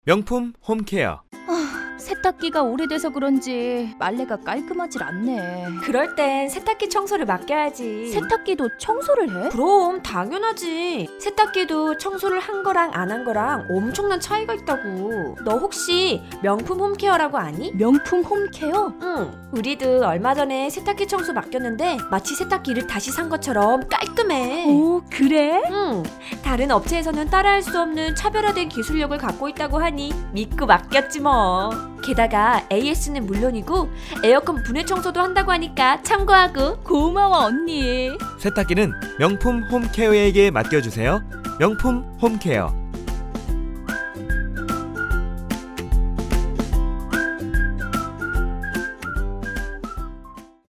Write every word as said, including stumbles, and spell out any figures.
명품 홈케어. 세탁기가 오래돼서 그런지 빨래가 깔끔하질 않네. 그럴 땐 세탁기 청소를 맡겨야지. 세탁기도 청소를 해? 그럼 당연하지. 세탁기도 청소를 한 거랑 안 한 거랑 엄청난 차이가 있다고. 너 혹시 명품 홈케어라고 아니? 명품 홈케어? 응. 우리도 얼마 전에 세탁기 청소 맡겼는데 마치 세탁기를 다시 산 것처럼 깔끔해. 오, 그래? 응. 다른 업체에서는 따라할 수 없는 차별화된 기술력을 갖고 있다고 하니 믿고 맡겼지 뭐. 게다가 에이에스는 물론이고 에어컨 분해 청소도 한다고 하니까 참고하고. 고마워 언니. 세탁기는 명품 홈케어에게 맡겨주세요. 명품 홈케어.